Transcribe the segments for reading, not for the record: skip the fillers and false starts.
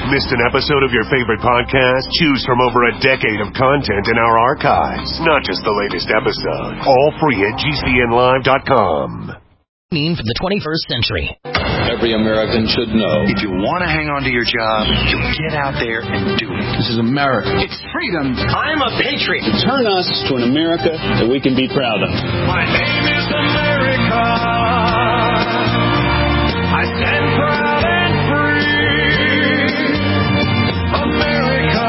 Missed an episode of your favorite podcast? Choose from over a decade of content in our archives. Not just the latest episode. All free at GCNlive.com. For the 21st century. Every American should know. If you want to hang on to your job, you get out there and do it. This is America. It's freedom. I'm a patriot. Turn us to an America that we can be proud of. My name is America. I stand proud and free. America,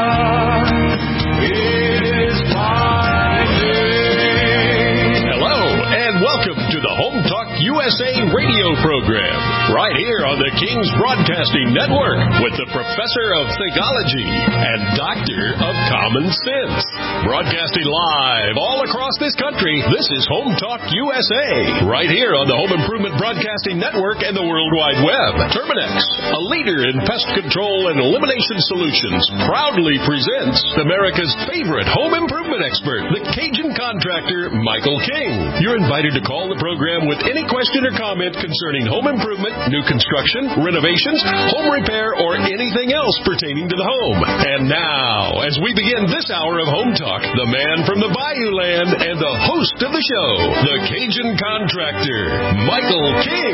it is my day. Hello, and welcome to the Home Talk USA radio program, right here on the King's Broadcasting Network with the Professor of Theology and Doctor of Common Sense. Broadcasting live all across this country, this is Home Talk USA, right here on the Home Improvement Broadcasting Network and the World Wide Web. Terminex, a leader in pest control and elimination solutions, proudly presents America's favorite home improvement expert, the Cajun contractor, Michael King. You're invited to call the program with any question or comment concerning home improvement, new construction, renovations, home repair, or anything else pertaining to the home. And now, as we begin this hour of Home Talk, the man from the Bayou Land and the host of the show, the Cajun contractor, Michael King.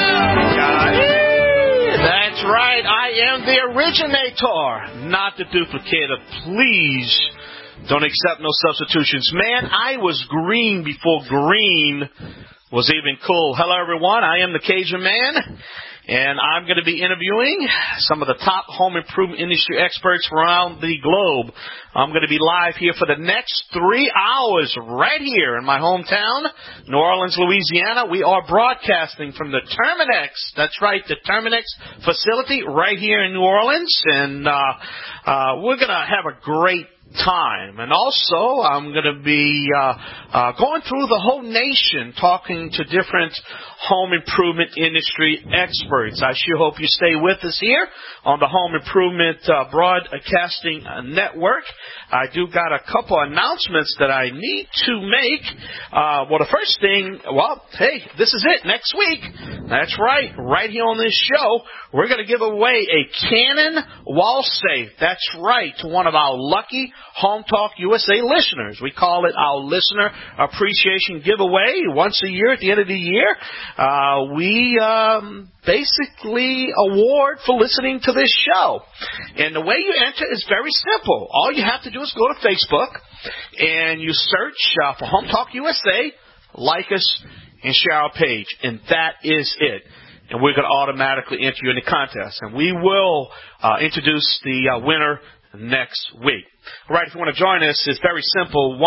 That's right. I am the originator, not the duplicator. Please don't accept no substitutions. Man, I was green before green was even cool. Hello, everyone. I am the Cajun Man, and I'm going to be interviewing some of the top home improvement industry experts around the globe. I'm going to be live here for the next 3 hours right here in my hometown, New Orleans, Louisiana. We are broadcasting from the Terminex. That's right, the Terminex facility right here in New Orleans, and we're going to have a great time. And also, I'm going to be going through the whole nation talking to different home improvement industry experts. I sure hope you stay with us here on the Home Improvement Broadcasting Network. I do got a couple announcements that I need to make. Well, the first thing, hey, this is it, next week. That's right here on this show, we're going to give away a Canon wall safe. That's right, to one of our lucky Home Talk USA listeners. We call it our Listener Appreciation Giveaway. Once a year, at the end of the year, we basically award for listening to this show. And the way you enter is very simple. All you have to do is go to Facebook and you search for Home Talk USA, like us, and share our page. And that is it. And we're going to automatically enter you in the contest. And we will introduce the winner next week. All right, if you want to join us, it's very simple,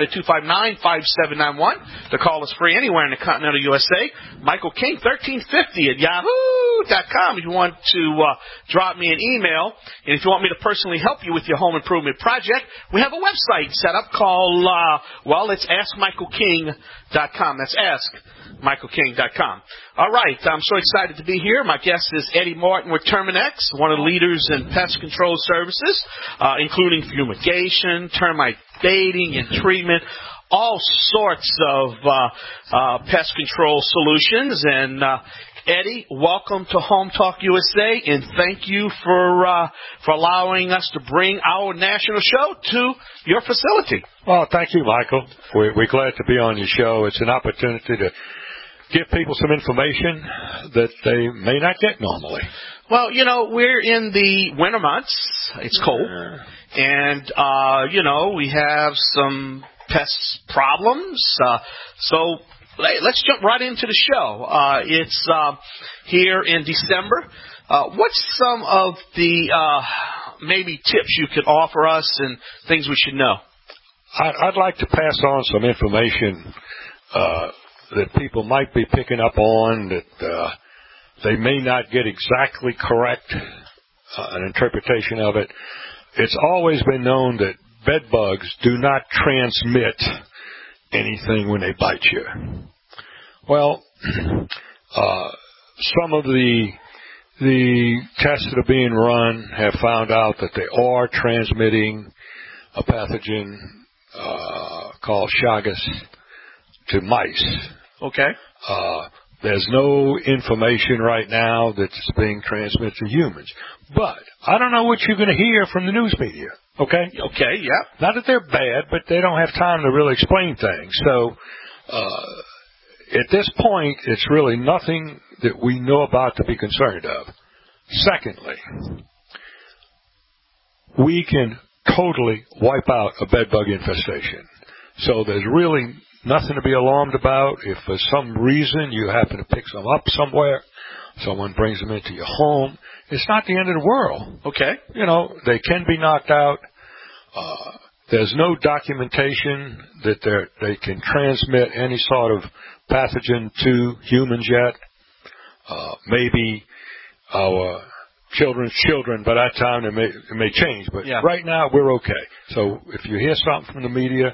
1-800-259-5791. The call is free anywhere in the continental USA. Michael King, 1350 at yahoo.com if you want to drop me an email. And if you want me to personally help you with your home improvement project, we have a website set up called, it's AskMichaelKing.com. That's AskMichaelKing.com. All right, I'm so excited to be here. My guest is Eddie Martin with Terminex, one of the leaders in pest control services, including fumigation, termite baiting and treatment, all sorts of pest control solutions. And Eddie, welcome to Home Talk USA, and thank you for allowing us to bring our national show to your facility. Well, thank you, Michael. We're glad to be on your show. It's an opportunity to give people some information that they may not get normally. Well, we're in the winter months. It's cold. And, we have some pest problems. So let's jump right into the show. It's here in December. What's some of the maybe tips you could offer us and things we should know? I'd like to pass on some information that people might be picking up on that they may not get exactly correct, an interpretation of it. It's always been known that bed bugs do not transmit anything when they bite you. Well, some of the tests that are being run have found out that they are transmitting a pathogen called Chagas to mice. Okay. There's no information right now that's being transmitted to humans. But I don't know what you're going to hear from the news media, okay? Okay, yeah. Not that they're bad, but they don't have time to really explain things. So at this point, it's really nothing that we know about to be concerned of. Secondly, we can totally wipe out a bedbug infestation. So there's really nothing to be alarmed about. If for some reason you happen to pick some up somewhere, someone brings them into your home, it's not the end of the world. Okay. You know, they can be knocked out. There's no documentation that they can transmit any sort of pathogen to humans yet. Maybe our children's children, by that time it may change. But right now we're okay. So if you hear something from the media,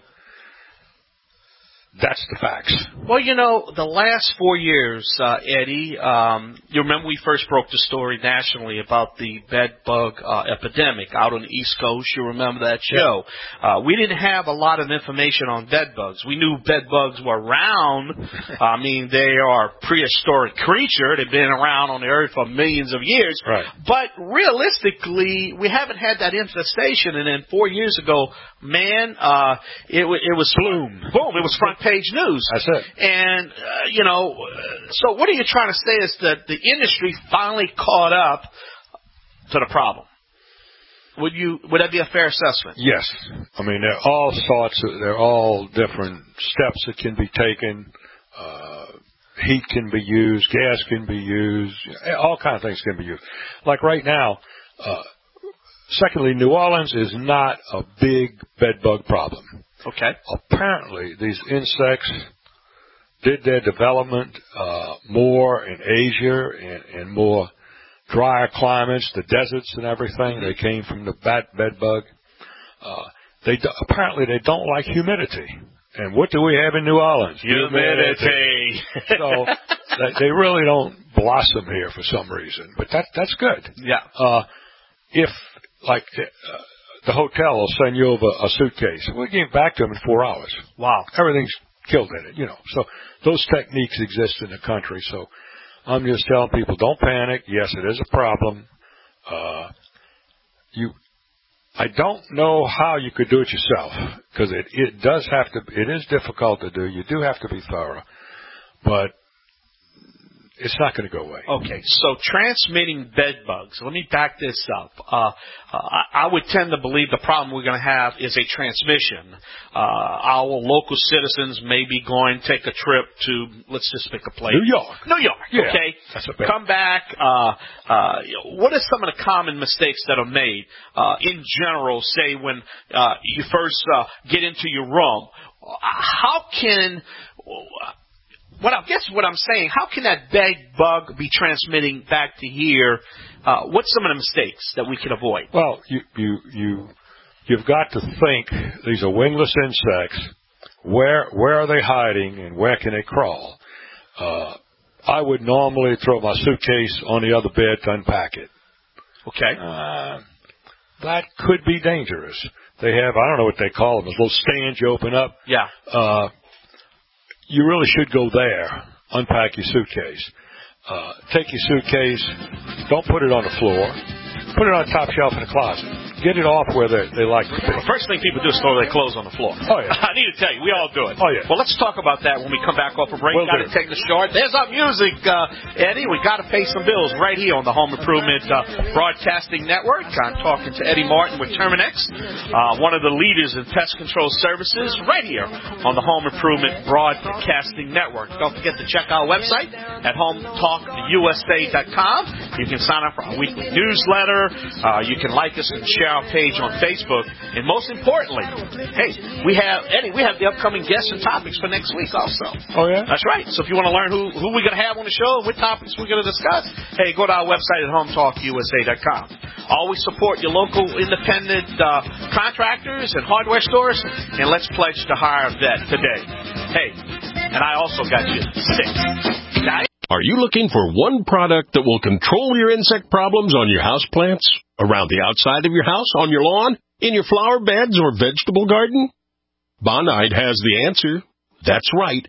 that's the facts. Well, you know, the last 4 years, Eddie, you remember we first broke the story nationally about the bed bug epidemic out on the East Coast. You remember that show? Yeah. We didn't have a lot of information on bed bugs. We knew bed bugs were around. I mean, they are a prehistoric creature. They've been around on the earth for millions of years. Right. But realistically, we haven't had that infestation. And then 4 years ago, man, it was boom. It was front page news. That's it. And, so what are you trying to say is that the industry finally caught up to the problem? Would that be a fair assessment? Yes. I mean, there are all different steps that can be taken. Heat can be used, gas can be used, all kinds of things can be used. Like right now, secondly, New Orleans is not a big bed bug problem. Okay. Apparently, these insects did their development more in Asia and more drier climates, the deserts and everything. They came from the bed bug. Apparently, they don't like humidity. And what do we have in New Orleans? Humidity. So they really don't blossom here for some reason. But that's good. Yeah. If, like... the hotel will send you over a suitcase. We'll get back to them in 4 hours. Wow. Everything's killed in it, So those techniques exist in the country. So I'm just telling people, don't panic. Yes, it is a problem. I don't know how you could do it yourself, because it is difficult to do. You do have to be thorough. But it's not going to go away. Okay, so transmitting bed bugs. Let me back this up. I would tend to believe the problem we're going to have is a transmission. Our local citizens may be going to take a trip to, let's just pick a place. New York. Yeah, okay. That's a bad. Come back. What are some of the common mistakes that are made in general, say when you first get into your room? How can... what I'm saying, how can that bed bug be transmitting back to here? What's some of the mistakes that we can avoid? Well, you've got to think these are wingless insects. Where are they hiding and where can they crawl? I would normally throw my suitcase on the other bed to unpack it. Okay. That could be dangerous. They have, I don't know what they call them, those little stands you open up. Yeah. You really should go there, unpack your suitcase. Take your suitcase, don't put it on the floor, put it on the top shelf in the closet. Get it off where they like to be. The first thing people do is throw their clothes on the floor. Oh, yeah. I need to tell you, we all do it. Oh, yeah. Well, let's talk about that when we come back off a break. Got to take the short. There's our music, Eddie. We got to pay some bills right here on the Home Improvement Broadcasting Network. I'm talking to Eddie Martin with Terminex, one of the leaders in pest control services, right here on the Home Improvement Broadcasting Network. Don't forget to check our website at hometalkusa.com. You can sign up for our weekly newsletter. You can like us and share our page on Facebook. And most importantly, hey, we have the upcoming guests and topics for next week also. Oh, yeah? That's right. So if you want to learn who we're going to have on the show, what topics we're going to discuss, hey, go to our website at hometalkusa.com. Always support your local independent contractors and hardware stores, and let's pledge to hire a vet today. Hey, and I also got you 6. Guys? Are you looking for one product that will control your insect problems on your houseplants, around the outside of your house, on your lawn, in your flower beds or vegetable garden? Bonide has the answer. That's right.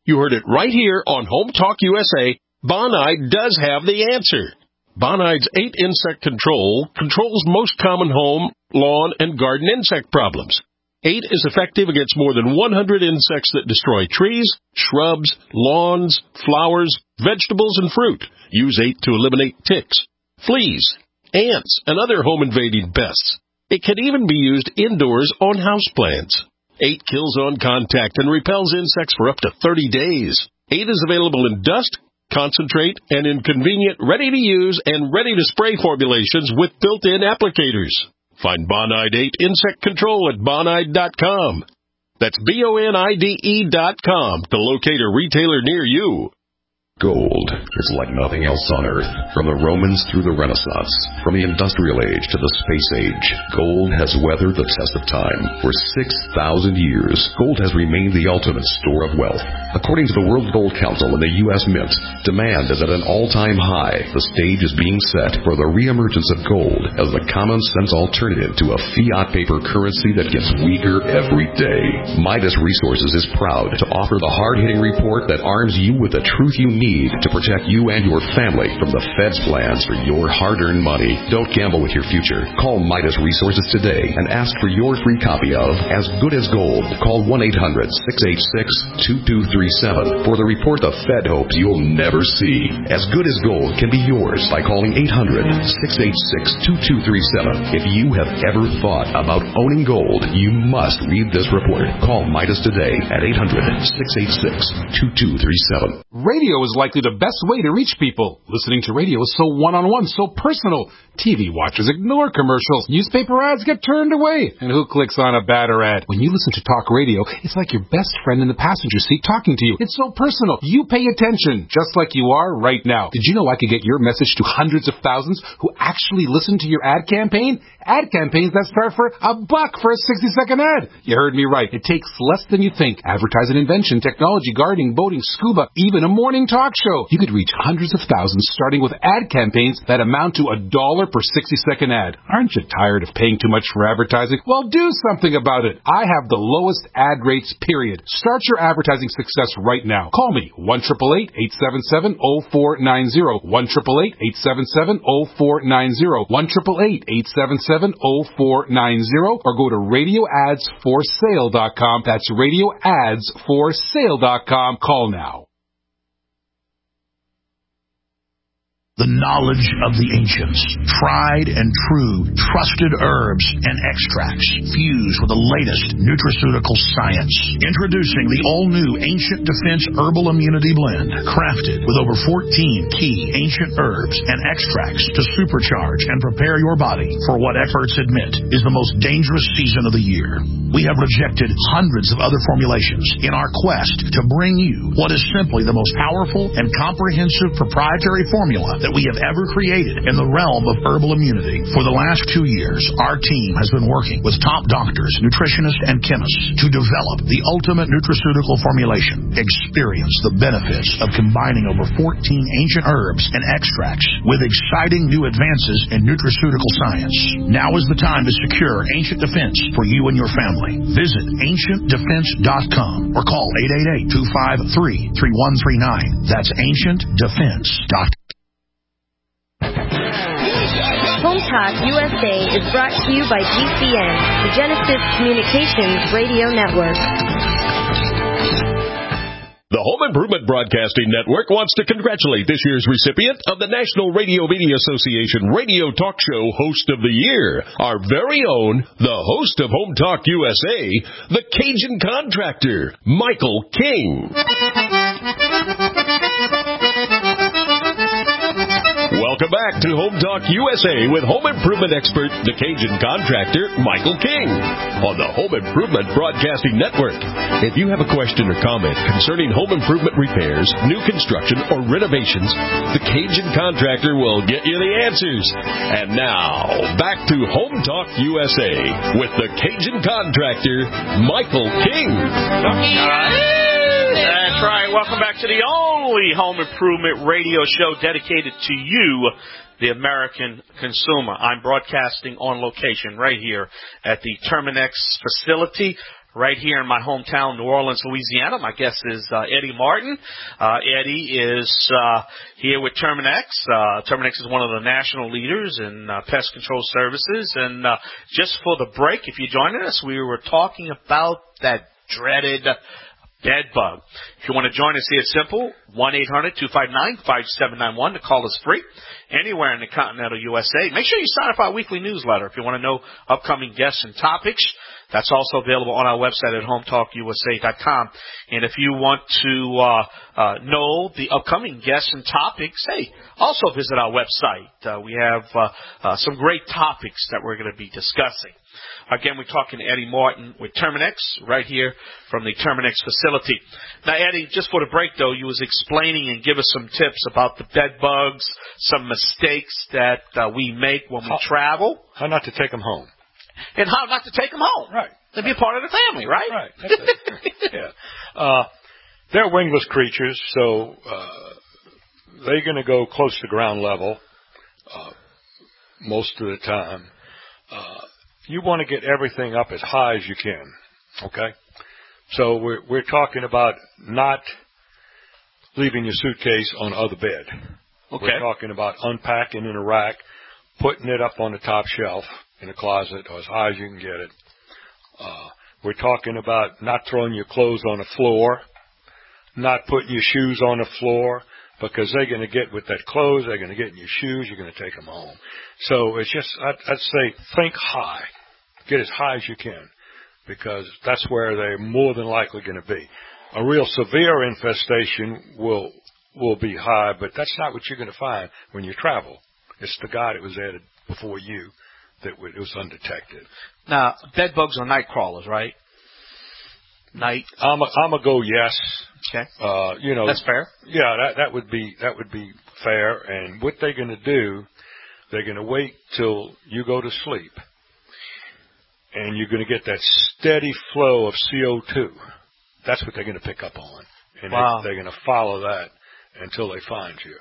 You heard it right here on Home Talk USA. Bonide does have the answer. Bonide's 8 insect control controls most common home, lawn, and garden insect problems. 8 is effective against more than 100 insects that destroy trees, shrubs, lawns, flowers, vegetables, and fruit. Use 8 to eliminate ticks, fleas, ants, and other home-invading pests. It can even be used indoors on houseplants. 8 kills on contact and repels insects for up to 30 days. 8 is available in dust, concentrate, and in convenient, ready-to-use and ready-to-spray formulations with built-in applicators. Find Bonide 8 Insect Control at Bonide.com. That's BONIDE.com to locate a retailer near you. Gold is like nothing else on Earth. From the Romans through the Renaissance, from the Industrial Age to the Space Age, gold has weathered the test of time. For 6,000 years, gold has remained the ultimate store of wealth. According to the World Gold Council and the U.S. Mint, demand is at an all-time high. The stage is being set for the reemergence of gold as the common-sense alternative to a fiat paper currency that gets weaker every day. Midas Resources is proud to offer the hard-hitting report that arms you with the truth you need to protect you and your family from the Fed's plans for your hard-earned money. Don't gamble with your future. Call Midas Resources today and ask for your free copy of As Good as Gold. Call 1-800-686-2237 for the report the Fed hopes you'll never see. As Good as Gold can be yours by calling 800-686-2237. If you have ever thought about owning gold, you must read this report. Call Midas today at 800-686-2237. Radio is likely the best way to reach people. Listening to radio is so one-on-one, so personal. TV watchers ignore commercials. Newspaper ads get turned away. And who clicks on a banner ad? When you listen to talk radio, it's like your best friend in the passenger seat talking to you. It's so personal. You pay attention, just like you are right now. Did you know I could get your message to hundreds of thousands who actually listen to your ad campaign? Ad campaigns that start for $1 for a 60-second ad. You heard me right. It takes less than you think. Advertise an invention, technology, gardening, boating, scuba, even a morning talk show. You could reach hundreds of thousands starting with ad campaigns that amount to $1 per 60-second ad. Aren't you tired of paying too much for advertising? Well, do something about it. I have the lowest ad rates, period. Start your advertising success right now. Call me, 1-888-877-0490, 1-888-877-0490, 1-888-877-0490, or go to radioadsforsale.com. That's radioadsforsale.com. Call now. The knowledge of the ancients, tried and true, trusted herbs and extracts fused with the latest nutraceutical science. Introducing the all-new Ancient Defense Herbal Immunity Blend, crafted with over 14 key ancient herbs and extracts to supercharge and prepare your body for what experts admit is the most dangerous season of the year. We have rejected hundreds of other formulations in our quest to bring you what is simply the most powerful and comprehensive proprietary formula that we have ever created in the realm of herbal immunity. For the last 2 years, our team has been working with top doctors, nutritionists, and chemists to develop the ultimate nutraceutical formulation. Experience the benefits of combining over 14 ancient herbs and extracts with exciting new advances in nutraceutical science. Now is the time to secure Ancient Defense for you and your family. Visit AncientDefense.com or call 888-253-3139. That's AncientDefense.com. Home Talk USA is brought to you by GCN, the Genesis Communications Radio Network. The Home Improvement Broadcasting Network wants to congratulate this year's recipient of the National Radio Media Association Radio Talk Show Host of the Year, our very own, the host of Home Talk USA, the Cajun Contractor, Michael King. Welcome back to Home Talk USA with home improvement expert, the Cajun Contractor, Michael King, on the Home Improvement Broadcasting Network. If you have a question or comment concerning home improvement repairs, new construction, or renovations, the Cajun Contractor will get you the answers. And now, back to Home Talk USA with the Cajun Contractor, Michael King. That's right. Welcome back to the only home improvement radio show dedicated to you, the American consumer. I'm broadcasting on location right here at the Terminex facility right here in my hometown, New Orleans, Louisiana. My guest is Eddie Martin. Eddie is here with Terminix. Terminix is one of the national leaders in pest control services. And just for the break, if you're joining us, we were talking about that dreaded bed bug. If you want to join us here, it's simple. 1-800-259-5791. The call is free. Anywhere in the continental USA. Make sure you sign up for our weekly newsletter if you want to know upcoming guests and topics. That's also available on our website at hometalkusa.com. And if you want to know the upcoming guests and topics, hey, also visit our website. We have some great topics that we're going to be discussing. Again, we're talking to Eddie Martin with Terminix right here from the Terminix facility. Now, Eddie, just for the break, though, you was explaining and give us some tips about the bed bugs, some mistakes that we make when we travel. How not to take them home. And how not to take them home. Right. To be a part of the family, right? Right. That's it. Yeah. They're wingless creatures, so they're going to go close to ground level most of the time. You want to get everything up as high as you can, okay? So we're talking about not leaving your suitcase on the other bed. Okay. We're talking about unpacking in a rack, putting it up on the top shelf in a closet or as high as you can get it. We're talking about not throwing your clothes on the floor, not putting your shoes on the floor, because they're going to get with that clothes, they're going to get in your shoes, you're going to take them home. So it's just, I'd say, think high. Get as high as you can, because that's where they're more than likely going to be. A real severe infestation will be high, but that's not what you're going to find when you travel. It's the guy that was there before you that it was undetected. Now, bed bugs are night crawlers, right? Night. I'm a go yes. Okay. That's fair. Yeah, that would be fair. And what they're going to do, they're going to wait till you go to sleep, and you're going to get that steady flow of CO2. That's what they're going to pick up on, and wow. they're going to follow that until they find you.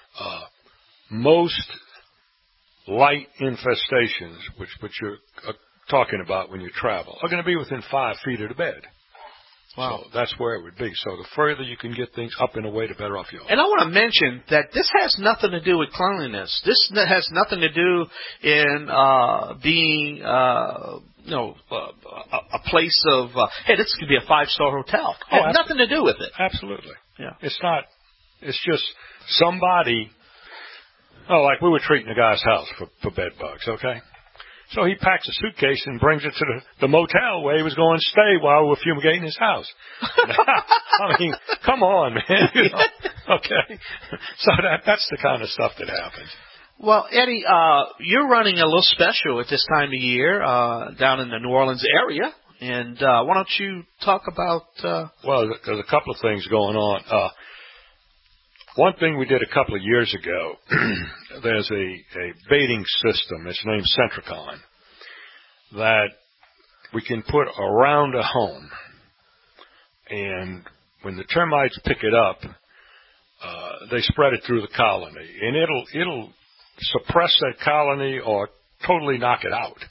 Most light infestations, which you're talking about when you travel, are going to be within 5 feet of the bed. Wow. So that's where it would be. So the further you can get things up and away, the better off you are. And I want to mention that this has nothing to do with cleanliness. This has nothing to do in being, a place of, hey, this could be a 5-star hotel. It has nothing to do with it. Absolutely. Yeah. It's not. It's just somebody. Oh, like we were treating a guy's house for bed bugs, okay? So he packs a suitcase and brings it to the motel where he was going to stay while we were fumigating his house. I mean, come on, man. Okay. So that's the kind of stuff that happens. Well, Eddie, you're running a little special at this time of year down in the New Orleans area. And why don't you talk about... Well, there's a couple of things going on. One thing we did a couple of years ago, there's a baiting system. It's named Centricon, that we can put around a home. And when the termites pick it up, they spread it through the colony. And it'll suppress that colony or totally knock it out.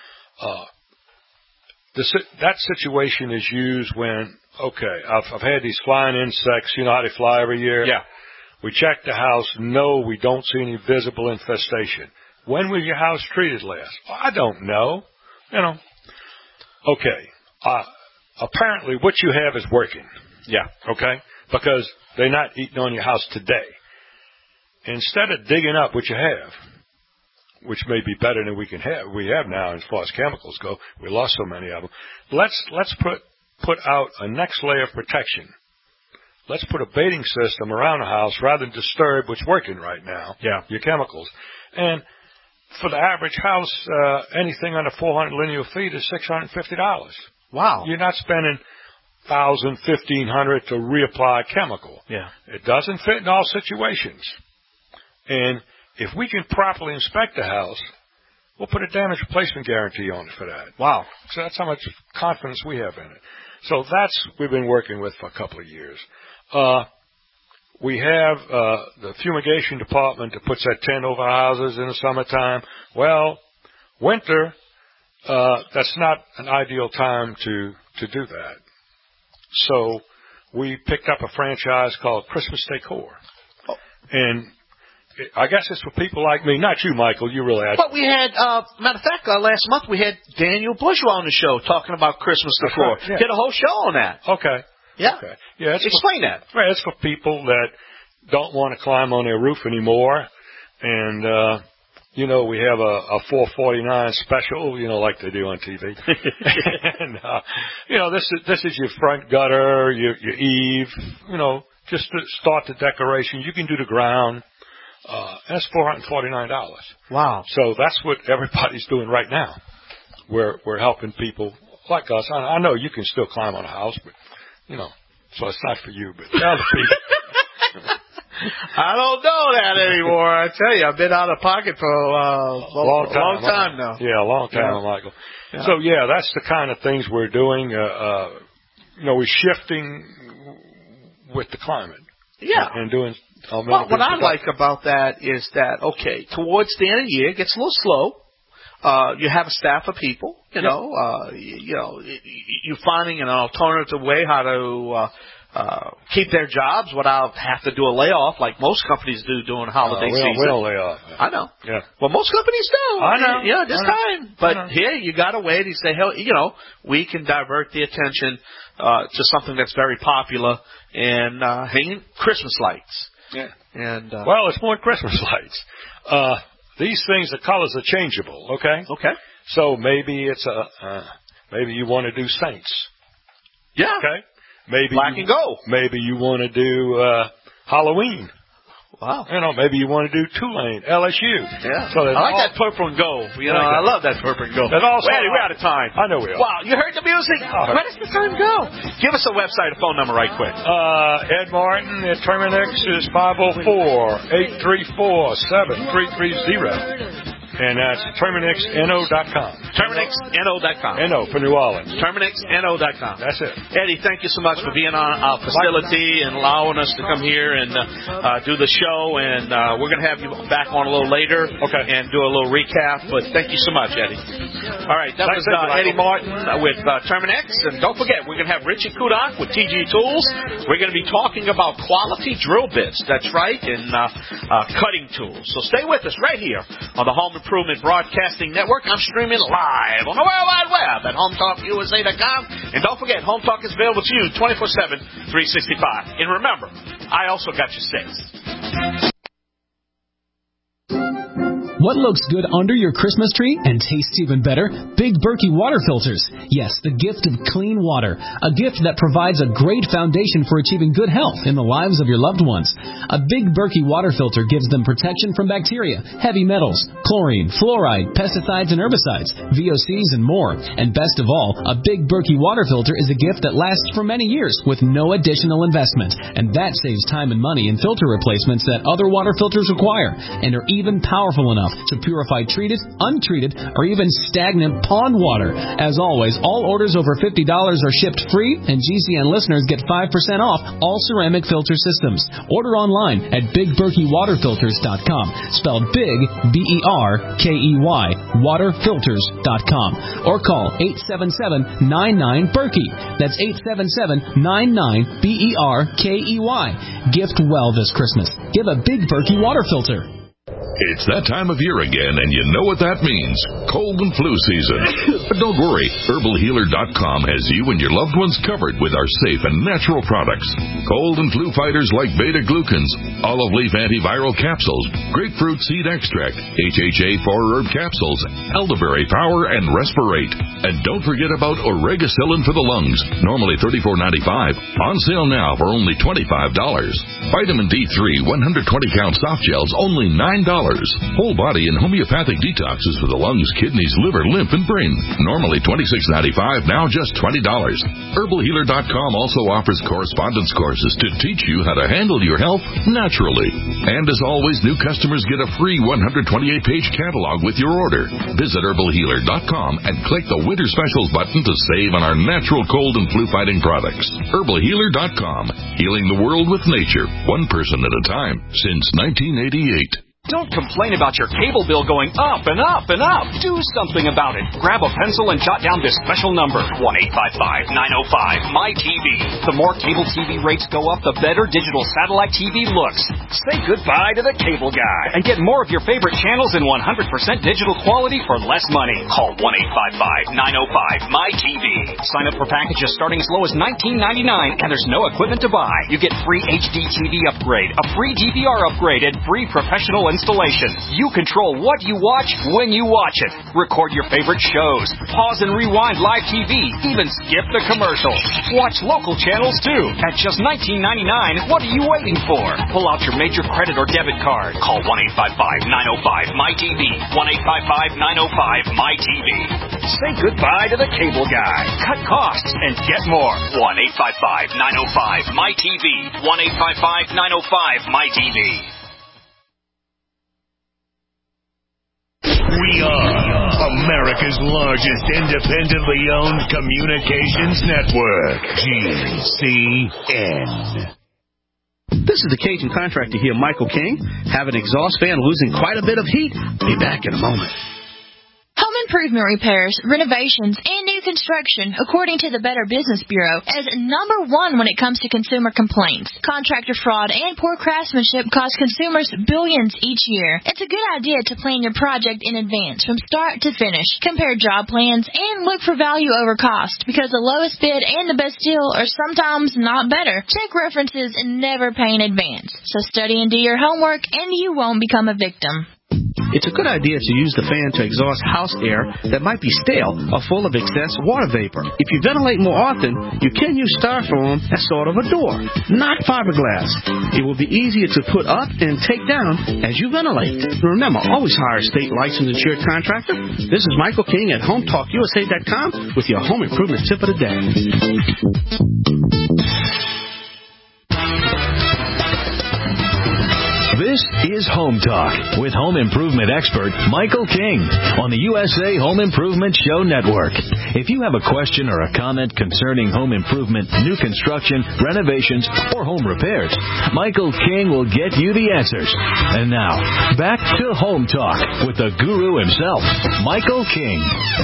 That situation is used when, okay, I've had these flying insects. You know how they fly every year? Yeah. We check the house. No, we don't see any visible infestation. When was your house treated last? Well, I don't know. Okay. Apparently what you have is working. Yeah. Okay? Because they're not eating on your house today. Instead of digging up what you have, which may be better than we have now as far as chemicals go, we lost so many of them. Let's put out a next layer of protection. Let's put a baiting system around the house rather than disturb what's working right now. Yeah. Your chemicals. And for the average house, anything under 400 linear feet is $650. Wow. You're not spending $1,000, $1,500 to reapply chemical. Yeah. It doesn't fit in all situations. And if we can properly inspect the house, we'll put a damage replacement guarantee on it for that. Wow. So that's how much confidence we have in it. So we've been working with for a couple of years. We have the fumigation department that puts that tent over houses in the summertime. Well, winter, that's not an ideal time to to do that. So we picked up a franchise called Christmas Decor. Oh. And I guess it's for people like me. Not you, Michael. You really had. But we had, matter of fact, last month we had Daniel Bourgeois on the show talking about Christmas decor. Right, yeah. Did a whole show on that. Okay. Yeah. Okay. Yeah. Explain that. Right. It's for people that don't want to climb on their roof anymore. And, we have a $4.49 special, like they do on TV. And, this is your front gutter, your eave, just to start the decoration. You can do the ground. That's $449. Wow. So that's what everybody's doing right now. We're helping people like us. I know you can still climb on a house, but, so it's not for you, but other people. I don't know that anymore. I tell you, I've been out of pocket for a long time now. Yeah, a long time, Michael. Yeah. So, that's the kind of things we're doing. We're shifting with the climate. Yeah. And doing... Well, what I like about that is that, towards the end of the year, it gets a little slow. You have a staff of people, you're finding an alternative way how to keep their jobs without have to do a layoff like most companies do during holiday season. We don't lay off. I know. Yeah. Well, most companies do. I know. This time. But here, you got a way to say, we can divert the attention to something that's very popular and hanging Christmas lights. Yeah. And it's more than Christmas lights. These things, the colors are changeable. Okay. Okay. So maybe it's maybe you want to do saints. Yeah. Okay. Maybe black and gold. Maybe you want to do Halloween. Wow. Maybe you want to do Tulane, LSU. Yeah. So I like that purple and gold. I love that purple and gold. We're out of time. I know we are. Wow, you heard the music? Where does the time go? Give us a website, a phone number right quick. Ed Martin at Terminix is 504-834-7330. And that's TerminixNO.com. TerminixNO.com. NO for New Orleans. TerminixNO.com. That's it. Eddie, thank you so much for being on our facility and allowing us to come here and do the show. And we're going to have you back on a little later and do a little recap. But thank you so much, Eddie. All right, that was Eddie Martin with Terminix. And don't forget, we're going to have Richie Kudak with TG Tools. We're going to be talking about quality drill bits. That's right, and cutting tools. So stay with us right here on the Home Improvement Broadcasting Network. I'm streaming live on the World Wide Web at HomeTalkUSA.com. And don't forget, Home Talk is available to you 24/7, 365. And remember, I also got your six. What looks good under your Christmas tree and tastes even better? Big Berkey water filters. Yes, the gift of clean water. A gift that provides a great foundation for achieving good health in the lives of your loved ones. A Big Berkey water filter gives them protection from bacteria, heavy metals, chlorine, fluoride, pesticides and herbicides, VOCs, and more. And best of all, a Big Berkey water filter is a gift that lasts for many years with no additional investment. And that saves time and money in filter replacements that other water filters require and are even powerful enough to purify treated, untreated, or even stagnant pond water. As always, all orders over $50 are shipped free, and GCN listeners get 5% off all ceramic filter systems. Order online at BigBerkeyWaterFilters.com, spelled Big, B-E-R-K-E-Y, waterfilters.com, or call 877-99-BERKEY. That's 877-99-BERKEY. Gift well this Christmas. Give a Big Berkey water filter. It's that time of year again, and you know what that means. Cold and flu season. But don't worry, HerbalHealer.com has you and your loved ones covered with our safe and natural products. Cold and flu fighters like beta-glucans, olive leaf antiviral capsules, grapefruit seed extract, HHA 4-herb capsules, elderberry power, and Respirate. And don't forget about Oregacillin for the lungs, normally $34.95, on sale now for only $25. Vitamin D3 120-count soft gels, only $9. Whole body and homeopathic detoxes for the lungs, kidneys, liver, lymph, and brain. Normally $26.95, now just $20. HerbalHealer.com also offers correspondence courses to teach you how to handle your health naturally. And as always, new customers get a free 128-page catalog with your order. Visit HerbalHealer.com and click the Winter Specials button to save on our natural cold and flu-fighting products. HerbalHealer.com, healing the world with nature, one person at a time, since 1988. Don't complain about your cable bill going up and up and up. Do something about it. Grab a pencil and jot down this special number, 1-855-905-MY-TV. The more cable TV rates go up, the better digital satellite TV looks. Say goodbye to the cable guy and get more of your favorite channels in 100% digital quality for less money. Call 1-855-905-MY-TV. Sign up for packages starting as low as $19.99, and there's no equipment to buy. You get free HD TV upgrade, a free DVR upgrade, and free professional installation. You control what you watch when you watch it. Record your favorite shows. Pause and rewind live TV. Even skip the commercials. Watch local channels too. At just $19.99, what are you waiting for? Pull out your major credit or debit card. Call 1-855-905-MY-TV. 1-855-905-MY-TV. Say goodbye to the cable guy. Cut costs and get more. 1-855-905-MY-TV. 1-855-905-MY-TV. We are America's largest independently owned communications network, GCN. This is the Cajun Contractor here, Michael King. Have an exhaust fan losing quite a bit of heat? Be back in a moment. Home improvement repairs, renovations, and new construction, according to the Better Business Bureau, is number one when it comes to consumer complaints. Contractor fraud and poor craftsmanship cost consumers billions each year. It's a good idea to plan your project in advance from start to finish. Compare job plans and look for value over cost, because the lowest bid and the best deal are sometimes not better. Check references and never pay in advance. So study and do your homework, and you won't become a victim. It's a good idea to use the fan to exhaust house air that might be stale or full of excess water vapor. If you ventilate more often, you can use styrofoam as sort of a door, not fiberglass. It will be easier to put up and take down as you ventilate. Remember, always hire a state licensed insured contractor. This is Michael King at HomeTalkUSA.com with your home improvement tip of the day. This is Home Talk with home improvement expert Michael King on the USA Home Improvement Show Network. If you have a question or a comment concerning home improvement, new construction, renovations, or home repairs, Michael King will get you the answers. And now, back to Home Talk with the guru himself, Michael King.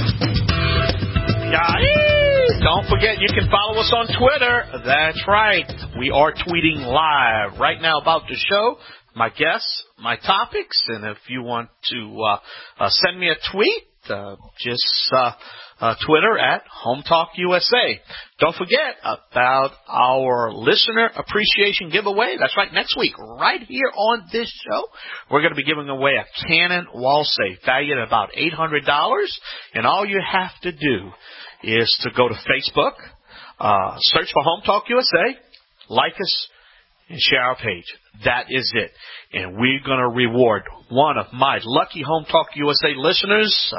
Don't forget, you can follow us on Twitter. That's right. We are tweeting live right now about the show, my guests, my topics, and if you want to send me a tweet, just Twitter at Home Talk USA. Don't forget about our listener appreciation giveaway. That's right, next week, right here on this show, we're going to be giving away a Canon wall safe valued at about $800, and all you have to do is to go to Facebook, search for Home Talk USA, like us, and share our page. That is it. And we're going to reward one of my lucky Home Talk USA listeners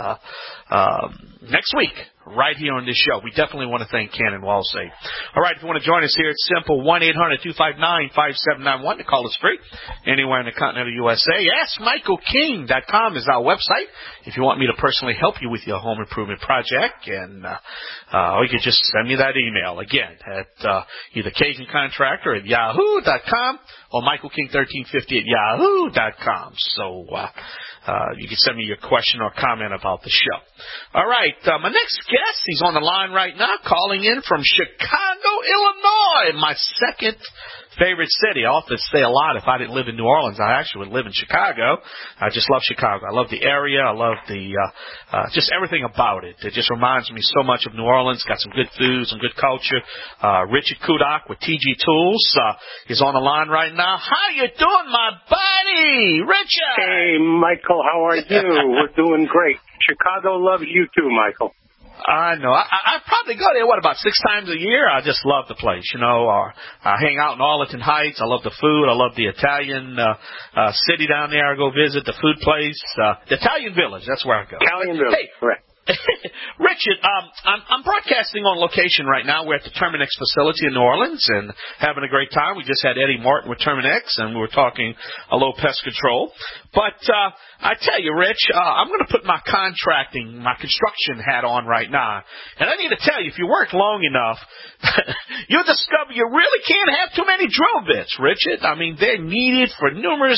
next week, right here on this show. We definitely want to thank Canon Wallsafe. All right, if you want to join us here, it's simple, 1-800-259-5791 to call us free anywhere in the continental USA. AskMichaelKing.com is our website if you want me to personally help you with your home improvement project. And or you can just send me that email, again, at either Cajun Contractor at yahoo.com or MichaelKing1350 at yahoo.com. So you can send me your question or comment about the show. All right, my next guest, he's on the line right now, calling in from Chicago, Illinois, my second favorite city. I often say a lot, if I didn't live in New Orleans, I actually would live in Chicago. I just love Chicago. I love the area. I love the just everything about it. It just reminds me so much of New Orleans. Got some good food, some good culture. Richard Kudak with TG Tools is on the line right now. How you doing, my buddy? Richard! Hey, Michael, how are you? We're doing great. Chicago loves you too, Michael. I know. I probably go there, about 6 times a year? I just love the place, you know. I hang out in Arlington Heights. I love the food. I love the Italian city down there. I go visit the food place. The Italian Village, that's where I go. Italian Village, correct. Richard, I'm broadcasting on location right now. We're at the Terminex facility in New Orleans and having a great time. We just had Eddie Martin with Terminex, and we were talking a little pest control. But I tell you, Rich, I'm going to put my construction hat on right now. And I need to tell you, if you work long enough, you'll discover you really can't have too many drill bits, Richard. I mean, they're needed for numerous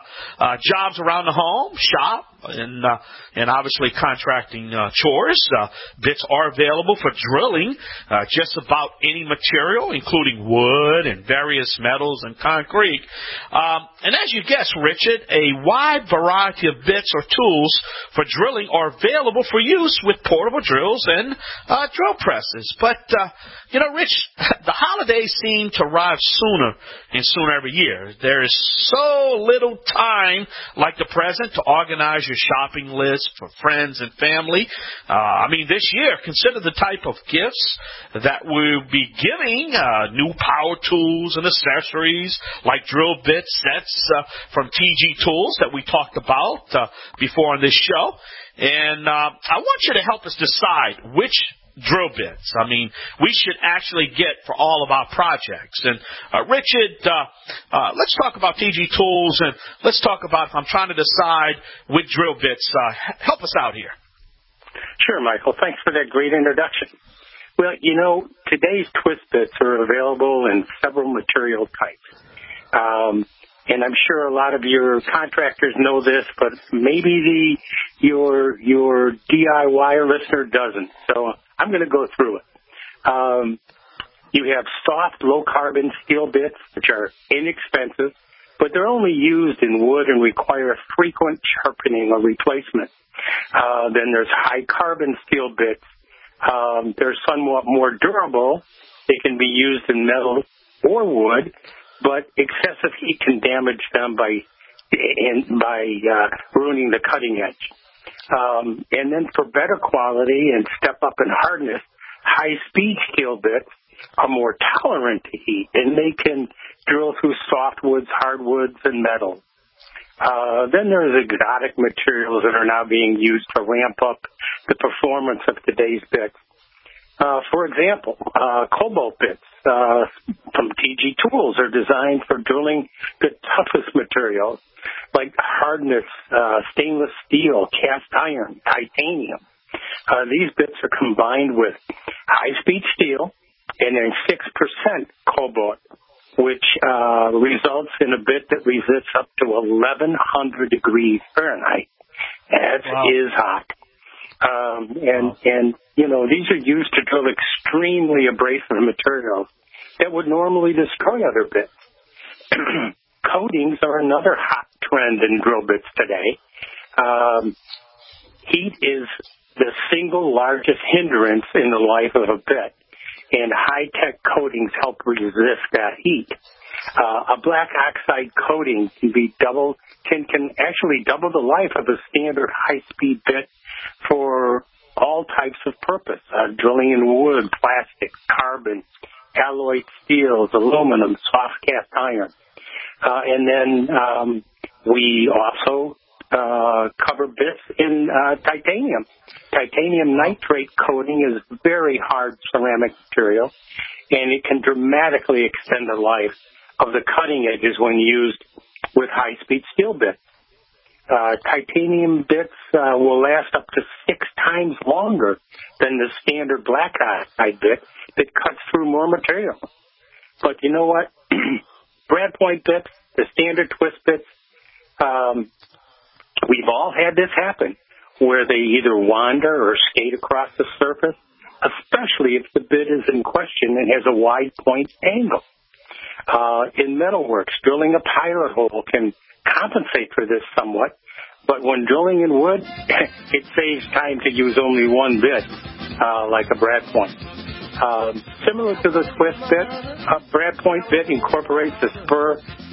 jobs around the home, shop, and obviously contracting chores. Bits are available for drilling just about any material, including wood and various metals and concrete. And as you guessed, Richard, a wide variety of bits or tools for drilling are available for use with portable drills and drill presses. But, Rich, the holidays seem to arrive sooner and sooner every year. There is so little time like the present to organize your shopping list for friends and family. This year, consider the type of gifts that we'll be giving, new power tools and accessories like drill bit sets from TG Tools that we talked about before on this show. And I want you to help us decide which drill bits we should actually get for all of our projects. And Richard, let's talk about TG Tools, and let's talk about, if I'm trying to decide which drill bits, help us out here. Sure, Michael. Thanks for that great introduction. Well, today's twist bits are available in several material types. And I'm sure a lot of your contractors know this, but maybe your DIY listener doesn't. So I'm going to go through it. You have soft, low-carbon steel bits, which are inexpensive, but they're only used in wood and require frequent sharpening or replacement. Then there's high-carbon steel bits. They're somewhat more durable. They can be used in metal or wood, but excessive heat can damage them by ruining the cutting edge. And then for better quality and step up in hardness, high-speed steel bits are more tolerant to heat, and they can drill through softwoods, hardwoods, and metal. Then there's exotic materials that are now being used to ramp up the performance of today's bits. For example, cobalt bits from TG Tools are designed for drilling the toughest materials like hardness, stainless steel, cast iron, titanium. These bits are combined with high-speed steel and then 6% cobalt, which results in a bit that resists up to 1,100 degrees Fahrenheit. That is hot. And these are used to drill extremely abrasive materials that would normally destroy other bits. Coatings are another hot trend in drill bits today. Heat is the single largest hindrance in the life of a bit, and high-tech coatings help resist that heat. A black oxide coating can actually double the life of a standard high-speed bit for all types of purpose, drilling in wood, plastic, carbon, alloy steels, aluminum, soft cast iron. And then we also cover bits in titanium. Titanium nitrate coating is very hard ceramic material, and it can dramatically extend the life of the cutting edges when used with high-speed steel bits. Titanium bits will last up to 6 times longer than the standard black oxide bit that cuts through more material. But you know what? Brad point bits, the standard twist bits, we've all had this happen, where they either wander or skate across the surface, especially if the bit is in question and has a wide point angle. In metalworks, drilling a pilot hole can compensate for this somewhat, but when drilling in wood, it saves time to use only one bit, like a brad point. Similar to the twist bit, a brad point bit incorporates a spur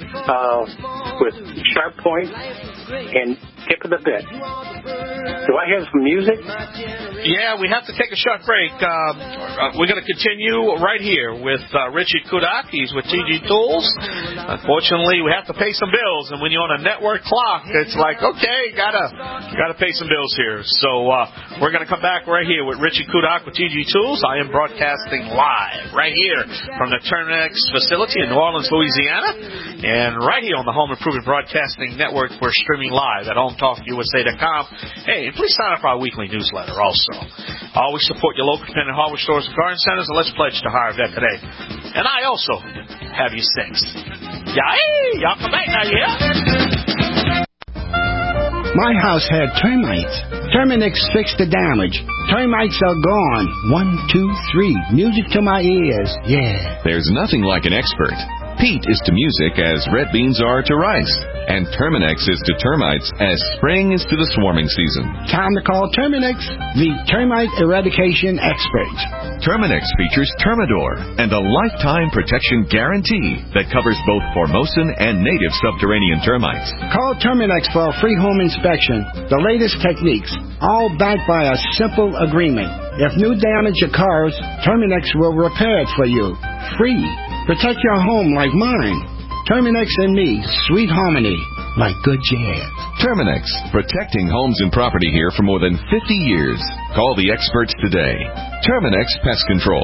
with sharp points and tip of the bit. Do I have some music? Yeah, we have to take a short break. We're going to continue right here with Richie Kudak. He's with TG Tools. Unfortunately, we have to pay some bills, and when you're on a network clock, it's like, okay, gotta pay some bills here. So we're going to come back right here with Richie Kudak with TG Tools. I am broadcasting live right here from the Terminex facility in New Orleans, Louisiana, and right here on the Home Improvement Broadcasting Network. We're streaming live at HomeTalkUSA.com. Hey, and please sign up for our weekly newsletter also. Always support your local independent hardware stores and garden centers, and let's pledge to hire a vet today. And I also have your six. Y'all come back now, yeah? My house had termites. Terminix fixed the damage. Termites are gone. 1, 2, 3. Music to my ears. Yeah. There's nothing like an expert. Peat is to music as red beans are to rice. And Terminex is to termites as spring is to the swarming season. Time to call Terminex, the termite eradication expert. Terminex features Termidor and a lifetime protection guarantee that covers both Formosan and native subterranean termites. Call Terminex for a free home inspection. The latest techniques, all backed by a simple agreement. If new damage occurs, Terminex will repair it for you. Free. Protect your home like mine. Terminex and me, sweet harmony, like good jazz. Terminex, protecting homes and property here for more than 50 years. Call the experts today. Terminex Pest Control,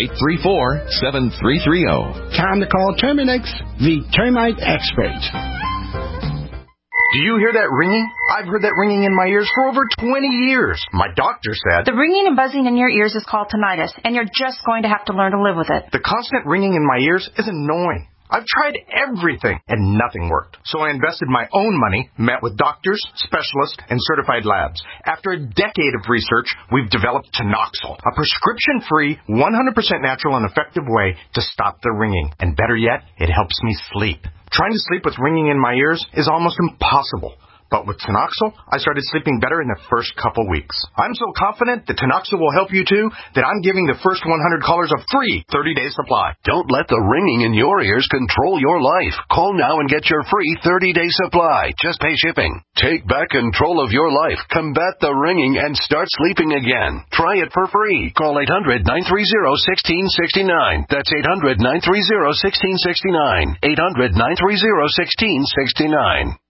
834-7330. Time to call Terminex, the termite expert. Do you hear that ringing? I've heard that ringing in my ears for over 20 years. My doctor said... The ringing and buzzing in your ears is called tinnitus, and you're just going to have to learn to live with it. The constant ringing in my ears is annoying. I've tried everything, and nothing worked. So I invested my own money, met with doctors, specialists, and certified labs. After a decade of research, we've developed Tinoxil, a prescription-free, 100% natural and effective way to stop the ringing. And better yet, it helps me sleep. Trying to sleep with ringing in my ears is almost impossible. But with Tinoxil, I started sleeping better in the first couple weeks. I'm so confident that Tinoxil will help you too that I'm giving the first 100 callers a free 30-day supply. Don't let the ringing in your ears control your life. Call now and get your free 30-day supply. Just pay shipping. Take back control of your life. Combat the ringing and start sleeping again. Try it for free. Call 800-930-1669. That's 800-930-1669. 800-930-1669.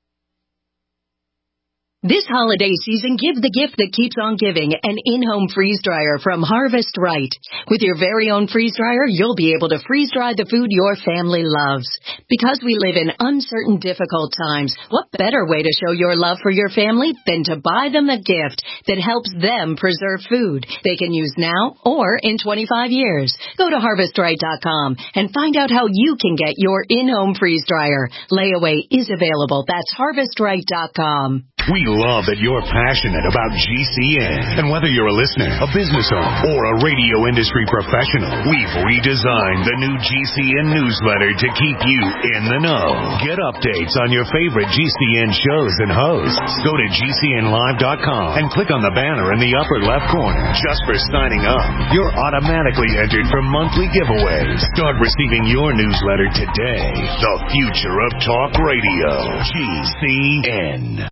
This holiday season, give the gift that keeps on giving, an in-home freeze dryer from Harvest Right. With your very own freeze dryer, you'll be able to freeze dry the food your family loves. Because we live in uncertain, difficult times, what better way to show your love for your family than to buy them a gift that helps them preserve food they can use now or in 25 years. Go to HarvestRight.com and find out how you can get your in-home freeze dryer. Layaway is available. That's HarvestRight.com. We love that you're passionate about GCN. And whether you're a listener, a business owner, or a radio industry professional, we've redesigned the new GCN newsletter to keep you in the know. Get updates on your favorite GCN shows and hosts. Go to GCNlive.com and click on the banner in the upper left corner. Just for signing up, you're automatically entered for monthly giveaways. Start receiving your newsletter today. The future of talk radio. GCN.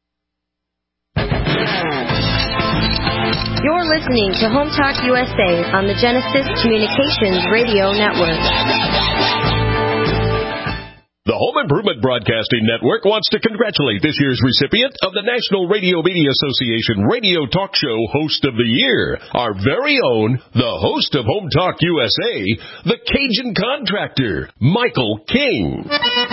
You're listening to Home Talk USA on the Genesis Communications Radio Network. The Home Improvement Broadcasting Network wants to congratulate this year's recipient of the National Radio Media Association Radio Talk Show Host of the Year, our very own, the host of Home Talk USA, the Cajun Contractor, Michael King.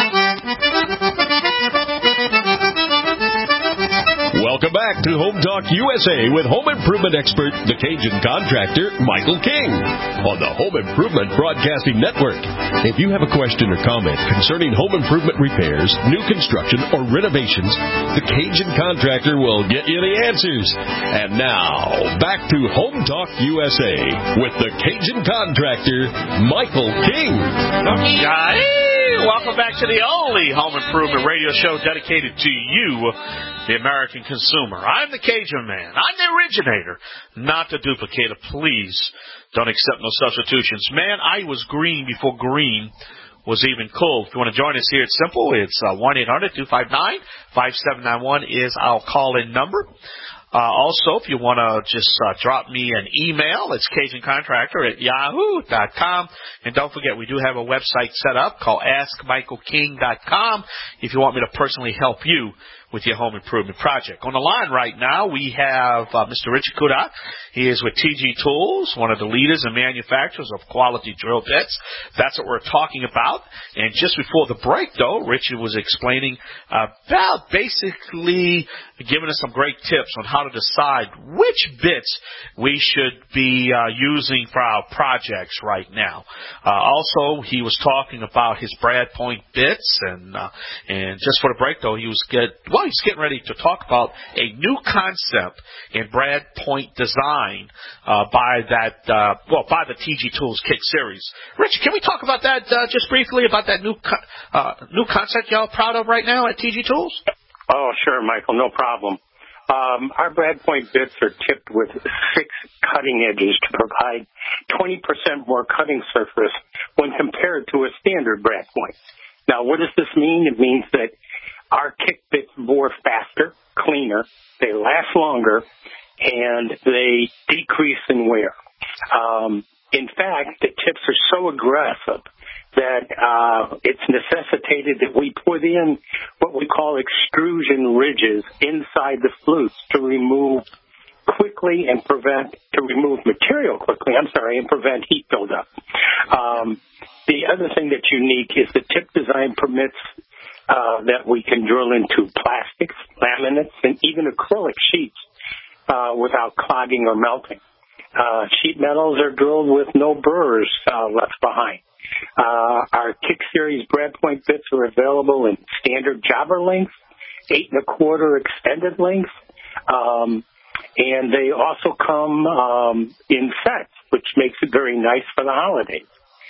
Welcome back to Home Talk USA with home improvement expert, the Cajun Contractor, Michael King, on the Home Improvement Broadcasting Network. If you have a question or comment concerning home improvement repairs, new construction, or renovations, the Cajun Contractor will get you the answers. And now, back to Home Talk USA with the Cajun Contractor, Michael King. Welcome back to the only home improvement radio show dedicated to you, the American consumer. I'm the Cajun Man. I'm the originator, not the duplicator. Please don't accept no substitutions. Man, I was green before green was even cool. If you want to join us here, it's simple. It's 1-800-259-5791 is our call-in number. Also, if you want to just drop me an email, it's CajunContractor@yahoo.com. And don't forget, we do have a website set up called AskMichaelKing.com if you want me to personally help you with your home improvement project. On the line right now, we have Mr. Richard Kuda. He is with TG Tools, one of the leaders and manufacturers of quality drill bits. That's what we're talking about. And just before the break, though, Richard was explaining about basically giving us some great tips on how to decide which bits we should be using for our projects right now. Also, he was talking about his Brad Point bits, and just for the break, though, he's getting ready to talk about a new concept in Brad Point design by the TG Tools Kick Series. Rich, can we talk about that just briefly, about that new concept y'all are proud of right now at TG Tools? Oh, sure, Michael, no problem. Our Brad Point bits are tipped with 6 cutting edges to provide 20% more cutting surface when compared to a standard Brad Point. Now, what does this mean? It means that our kick bits bore faster, cleaner, they last longer, and they decrease in wear. In fact, the tips are so aggressive that it's necessitated that we put in what we call extrusion ridges inside the flutes to remove material quickly, and prevent heat buildup. The other thing that's unique is the tip design permits that we can drill into plastics, laminates, and even acrylic sheets without clogging or melting. Sheet metals are drilled with no burrs left behind. Our Kick Series Brad Point bits are available in standard jobber lengths, 8 1/4 extended lengths, and they also come in sets, which makes it very nice for the holidays.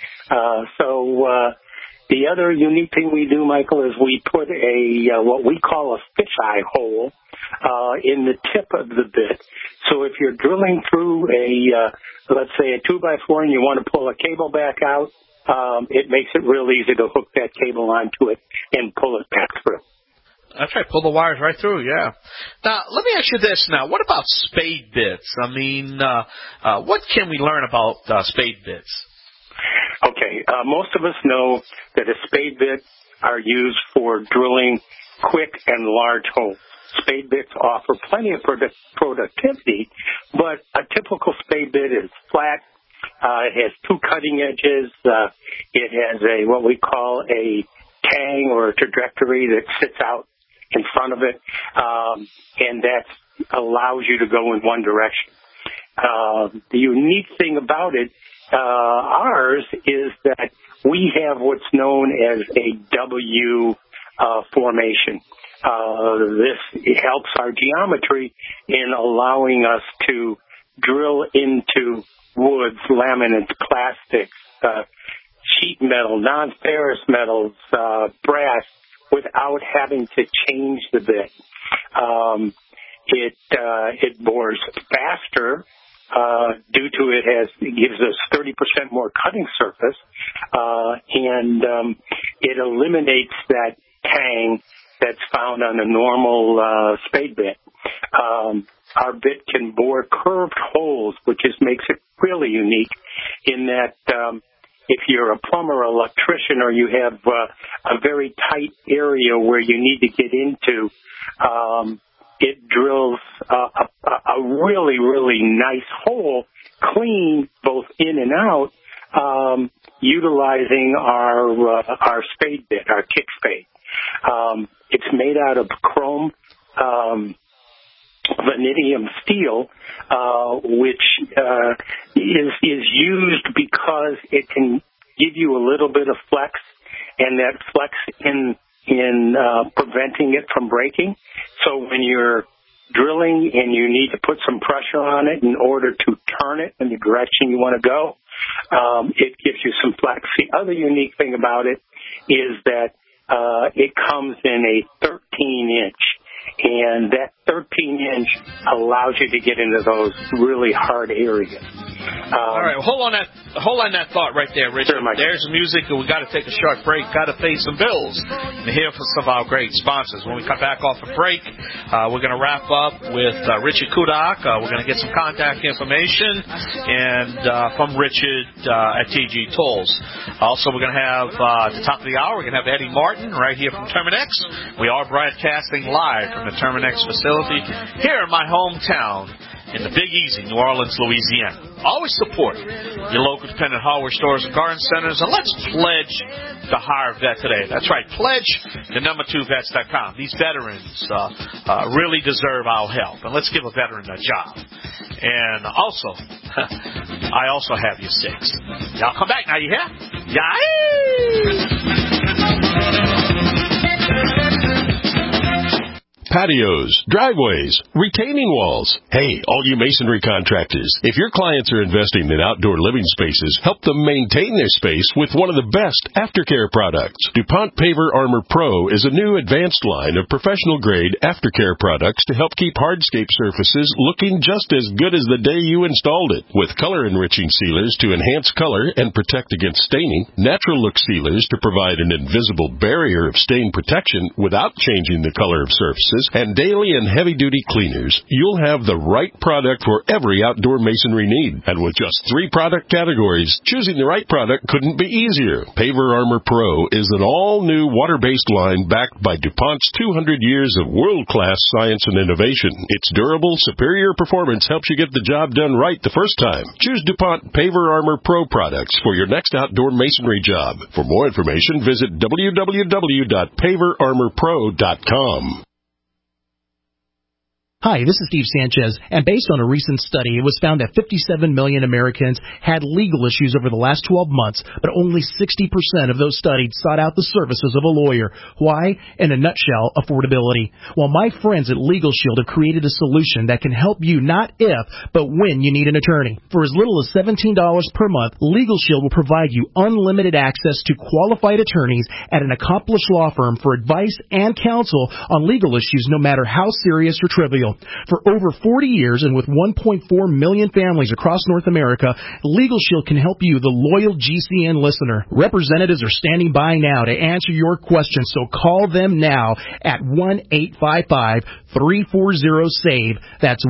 The other unique thing we do, Michael, is we put what we call a fisheye hole in the tip of the bit. So if you're drilling through let's say a 2x4 and you want to pull a cable back out, it makes it real easy to hook that cable onto it and pull it back through. That's right, pull the wires right through, yeah. Now, let me ask you this now. What about spade bits? I mean, what can we learn about spade bits? Okay, most of us know that a spade bit are used for drilling quick and large holes. Spade bits offer plenty of productivity, but a typical spade bit is flat. It has 2 cutting edges. It has what we call a tang or a trajectory that sits out in front of it, and that allows you to go in one direction. The unique thing about it, ours, is that we have what's known as a W formation. This helps our geometry in allowing us to drill into woods, laminates, plastics, sheet metal, non-ferrous metals, brass, without having to change the bit. It bores faster due to it gives us 30% more cutting surface, and it eliminates that tang that's found on a normal spade bit. Our bit can bore curved holes, which makes it really unique in that if you're a plumber or electrician or you have a very tight area where you need to get into, it drills a really, really nice hole, clean both in and out, utilizing our spade bit, our kick spade. It's made out of chrome vanadium steel, which is used because it can give you a little bit of flex, and that flex in preventing it from breaking. So when you're drilling and you need to put some pressure on it in order to turn it in the direction you want to go, it gives you some flex. The other unique thing about it is that it comes in a 13-inch. And that 13-inch allows you to get into those really hard areas. All right, hold on that thought right there, Richard. Sure, Mike. There's music, and we got to take a short break. Got to pay some bills. And hear from some of our great sponsors. When we come back off a break, we're going to wrap up with Richard Kudak. We're going to get some contact information and from Richard at TG Tolls. Also, we're going to have at the top of the hour, we're going to have Eddie Martin right here from Terminex. We are broadcasting live from the Terminex facility here in my hometown in the Big Easy, New Orleans, Louisiana. Always support your local dependent hardware stores and garden centers, and let's pledge to hire a vet today. That's right, pledge to number2vets.com. These veterans really deserve our help, and let's give a veteran a job. And also, I also have your six. Y'all come back now, you hear? Yay! Patios, driveways, retaining walls. Hey, all you masonry contractors, if your clients are investing in outdoor living spaces, help them maintain their space with one of the best aftercare products. DuPont Paver Armor Pro is a new advanced line of professional-grade aftercare products to help keep hardscape surfaces looking just as good as the day you installed it. With color-enriching sealers to enhance color and protect against staining, natural look sealers to provide an invisible barrier of stain protection without changing the color of surfaces, and daily and heavy-duty cleaners, you'll have the right product for every outdoor masonry need. And with just 3 product categories, choosing the right product couldn't be easier. Paver Armor Pro is an all-new water-based line backed by DuPont's 200 years of world-class science and innovation. Its durable, superior performance helps you get the job done right the first time. Choose DuPont Paver Armor Pro products for your next outdoor masonry job. For more information, visit www.paverarmorpro.com. Hi, this is Steve Sanchez, and based on a recent study, it was found that 57 million Americans had legal issues over the last 12 months, but only 60% of those studied sought out the services of a lawyer. Why? In a nutshell, affordability. Well, my friends at Legal Shield have created a solution that can help you not if, but when you need an attorney. For as little as $17 per month, Legal Shield will provide you unlimited access to qualified attorneys at an accomplished law firm for advice and counsel on legal issues, no matter how serious or trivial. For over 40 years and with 1.4 million families across North America, Legal Shield can help you, the loyal GCN listener. Representatives are standing by now to answer your questions, so call them now at 1-855-340-SAVE. That's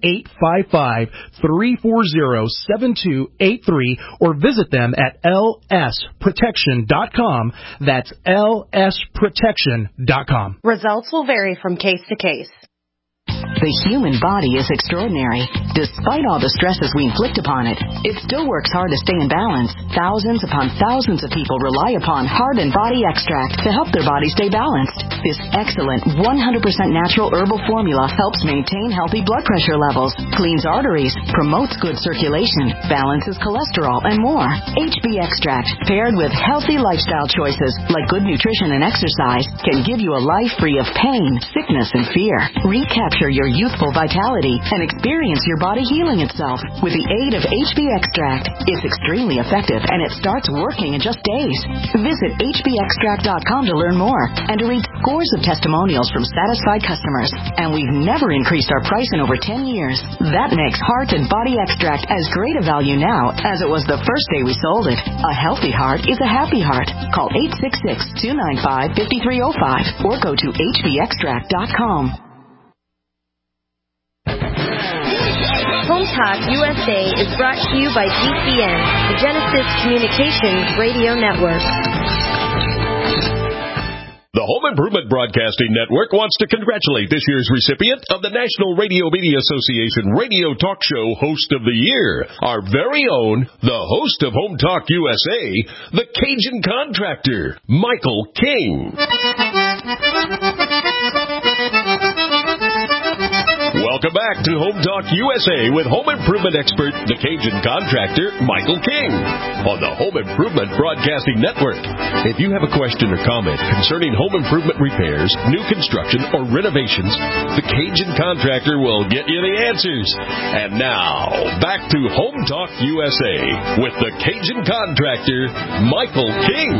1-855-340-7283, or visit them at lsprotection.com. That's lsprotection.com. Results will vary from case to case. The human body is extraordinary. Despite all the stresses we inflict upon it, it still works hard to stay in balance. Thousands upon thousands of people rely upon Heart and Body Extract to help their body stay balanced. This excellent 100% natural herbal formula helps maintain healthy blood pressure levels, cleans arteries, promotes good circulation, balances cholesterol, and more. HB Extract, paired with healthy lifestyle choices like good nutrition and exercise, can give you a life free of pain, sickness, and fear. Recapture your youthful vitality and experience your body healing itself with the aid of HB Extract. It's extremely effective, and it starts working in just days. Visit hbextract.com to learn more and to read scores of testimonials from satisfied customers. And we've never increased our price in over 10 years. That makes Heart and Body Extract as great a value now as it was the first day we sold it. A healthy heart is a happy heart. Call 866-295-5305 or go to hbextract.com. Home Talk USA is brought to you by GCN, the Genesis Communications Radio Network. The Home Improvement Broadcasting Network wants to congratulate this year's recipient of the National Radio Media Association Radio Talk Show Host of the Year, our very own, the host of Home Talk USA, the Cajun Contractor, Michael King. Welcome back to Home Talk USA with home improvement expert, the Cajun Contractor, Michael King, on the Home Improvement Broadcasting Network. If you have a question or comment concerning home improvement repairs, new construction, or renovations, the Cajun Contractor will get you the answers. And now, back to Home Talk USA with the Cajun Contractor, Michael King.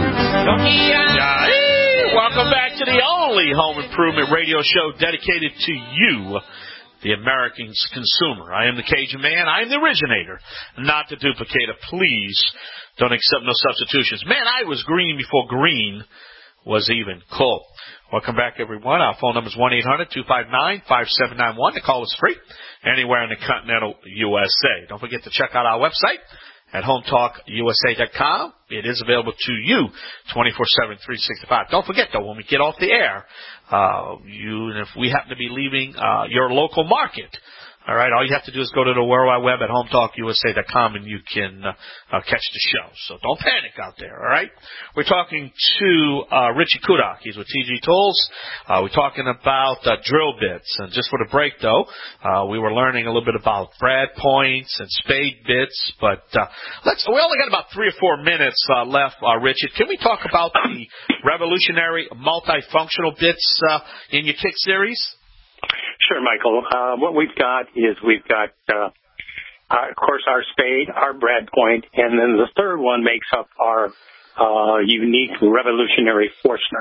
Welcome back to the only home improvement radio show dedicated to you, the American consumer. I am the Cajun man. I am the originator, not the duplicator. Please don't accept no substitutions. Man, I was green before green was even cool. Welcome back, everyone. Our phone number is 1-800-259-5791. The call is free anywhere in the continental USA. Don't forget to check out our website at HometalkUSA.com. It is available to you 24/7, 365. Don't forget, though, when we get off the air, if we happen to be leaving your local market, all right, all you have to do is go to the World Wide Web at HometalkUSA.com, and you can catch the show. So don't panic out there, all right? We're talking to Richie Kudak. He's with TG Tools. We're talking about drill bits. And just for the break, though, we were learning a little bit about brad points and spade bits. But we only got about 3 or 4 minutes left, Richie. Can we talk about the revolutionary multifunctional bits in your kick series? Sure, Michael. What we've got, of course, our spade, our brad point, and then the third one makes up our unique revolutionary Forstner.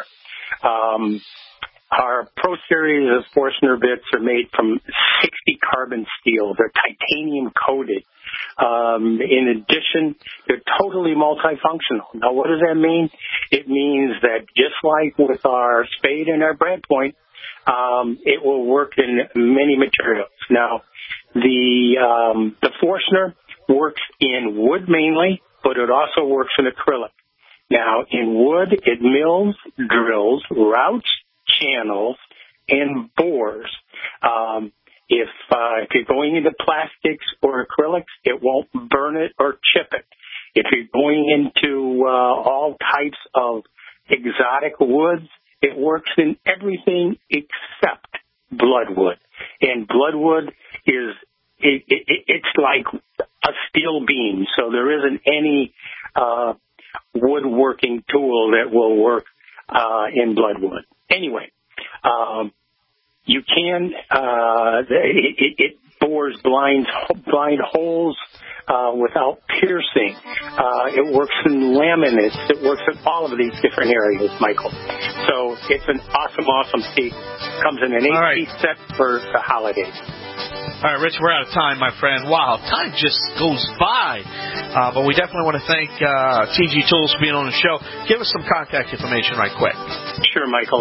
Our Pro Series of Forstner bits are made from 60 carbon steel. They're titanium coated. In addition, they're totally multifunctional. Now, what does that mean? It means that just like with our spade and our brad point, it will work in many materials. Now, the Forstner works in wood mainly, but it also works in acrylic. Now, in wood, it mills, drills, routes, channels, and bores. If you're going into plastics or acrylics, it won't burn it or chip it. If you're going into all types of exotic woods, it works in everything except bloodwood. And bloodwood it's like a steel beam, so there isn't any woodworking tool that will work in bloodwood. Anyway, you can, it bores blind holes without piercing. It works in laminates. It works in all of these different areas, Michael. So it's an awesome piece. Comes in an 8-piece set for the holidays. All right, Rich, we're out of time, my friend. Wow, time just goes by. But we definitely want to thank TG Tools for being on the show. Give us some contact information right quick. Sure, Michael.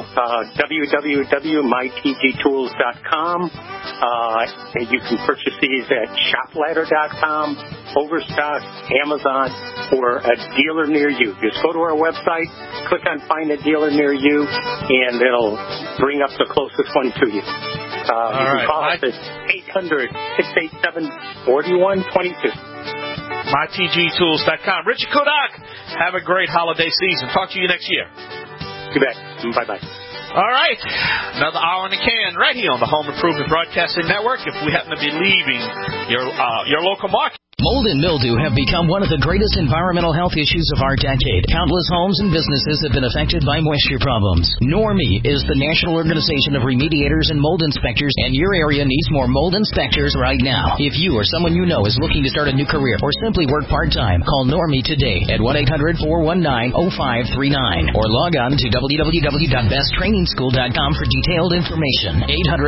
www.mytgtools.com. You can purchase these at shopladder.com, Overstock, Amazon, or a dealer near you. Just go to our website, click on Find a Dealer Near You, and it'll bring up the closest one to you. You can call us at 800-687-4122. MyTGTools.com. Richie Kudak, have a great holiday season. Talk to you next year. You bet. Bye-bye. All right. Another hour in the can right here on the Home Improvement Broadcasting Network if we happen to be leaving your local market. Mold and mildew have become one of the greatest environmental health issues of our decade. Countless homes and businesses have been affected by moisture problems. NORMI is the National Organization of Remediators and Mold Inspectors, and your area needs more mold inspectors right now. If you or someone you know is looking to start a new career or simply work part-time, call NORMI today at 1-800-419-0539 or log on to www.besttrainingschool.com for detailed information.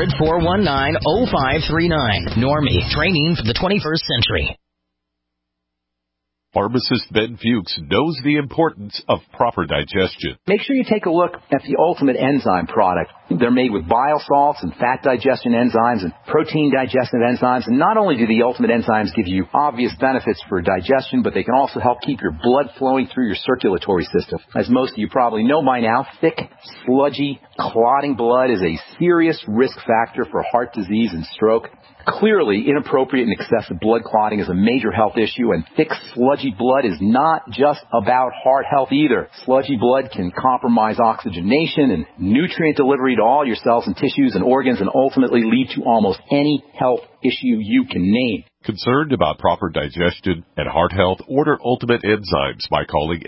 800-419-0539. NORMI, training for the 21st century. Pharmacist Ben Fuchs knows the importance of proper digestion. Make sure you take a look at the Ultimate Enzyme product. They're made with bile salts and fat digestion enzymes and protein digestive enzymes. And not only do the Ultimate Enzymes give you obvious benefits for digestion, but they can also help keep your blood flowing through your circulatory system. As most of you probably know by now, thick, sludgy, clotting blood is a serious risk factor for heart disease and stroke. Clearly, inappropriate and excessive blood clotting is a major health issue, and thick, sludgy blood is not just about heart health either. Sludgy blood can compromise oxygenation and nutrient delivery to all your cells and tissues and organs and ultimately lead to almost any health issue you can name. Concerned about proper digestion and heart health? Order Ultimate Enzymes by calling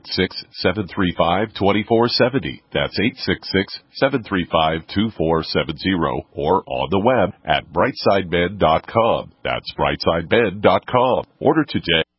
866-735-2470. That's 866-735-2470 or on the web at brightsidebed.com. That's brightsidebed.com. Order today.